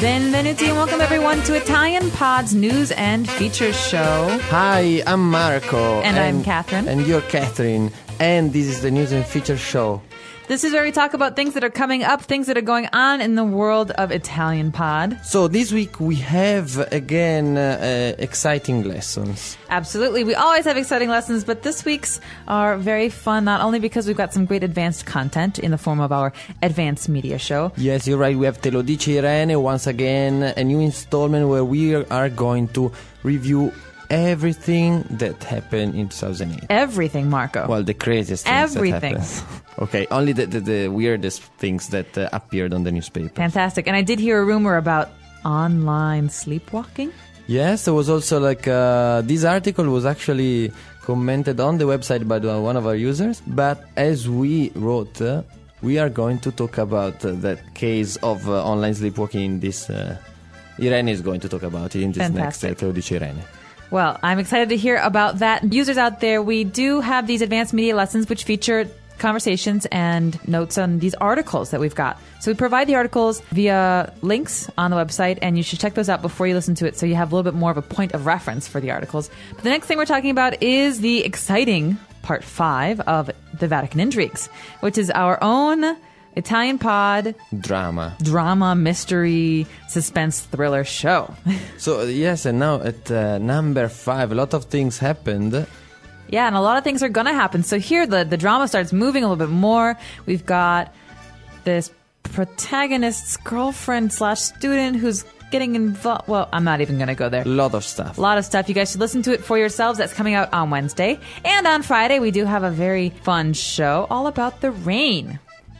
Benvenuti and welcome everyone to Italian Pod's news and features show. Hi, I'm Marco. And I'm Catherine. And you're Catherine. And this is the news and features show. This is where we talk about things that are coming up, things that are going on in the world of Italian Pod. So this week we have, again, exciting lessons. Absolutely. We always have exciting lessons, but this week's are very fun, not only because we've got some great advanced content in the form of our advanced media show. Yes, you're right. We have Te lo dice Irene, once again, a new installment where we are going to review everything that happened in 2008. Everything, Marco. Well, the craziest things Everything. that happened. Okay, only the weirdest things that appeared on the newspaper. Fantastic. And I did hear a rumor about online sleepwalking. Yes, there was also this article was actually commented on the website by one of our users. But as we wrote, we are going to talk about that case of online sleepwalking in this. Irene is going to talk about it in this Fantastic. next Te lo dice Irene. Well, I'm excited to hear about that. Users out there, we do have these advanced media lessons which feature conversations and notes on these articles that we've got. So we provide the articles via links on the website, and you should check those out before you listen to it so you have a little bit more of a point of reference for the articles. But the next thing we're talking about is the exciting part 5 of the Vatican Intrigues, which is our own Italian Pod drama, mystery, suspense, thriller show. So, yes, and now at number 5, a lot of things happened. Yeah, and a lot of things are going to happen. So here the drama starts moving a little bit more. We've got this protagonist's girlfriend/student who's getting involved. Well, I'm not even going to go there. A lot of stuff. A lot of stuff. You guys should listen to it for yourselves. That's coming out on Wednesday. And on Friday, we do have a very fun show all about the rain.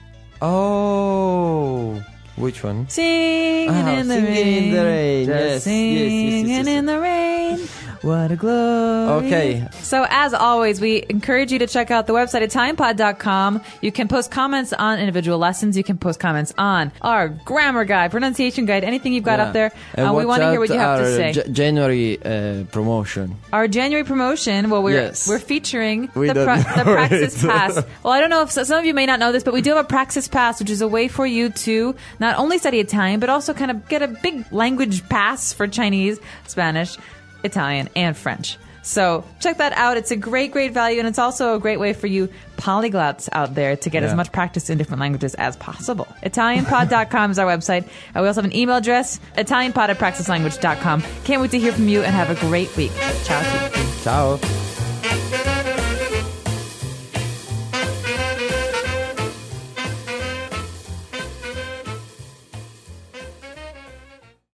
Oh, which one? Singing in the rain. Just Just singing in the rain. What a glory. Okay. So as always, we encourage you to check out the website ItalianPod.com. You can post comments on individual lessons. You can post comments on our grammar guide, pronunciation guide, anything you've got up there. We want to hear what you have to say. January promotion. Our January promotion, well, we're featuring the Praxis Pass. Well, I don't know if some of you may not know this, but we do have a Praxis Pass, which is a way for you to not only study Italian, but also kind of get a big language pass for Chinese, Spanish, Italian, and French. So check that out. It's a great, great value, and it's also a great way for you polyglots out there to get as much practice in different languages as possible. ItalianPod.com is our website. We also have an email address, ItalianPod@praxislanguage.com. Can't wait to hear from you, and have a great week. Ciao. Ciao.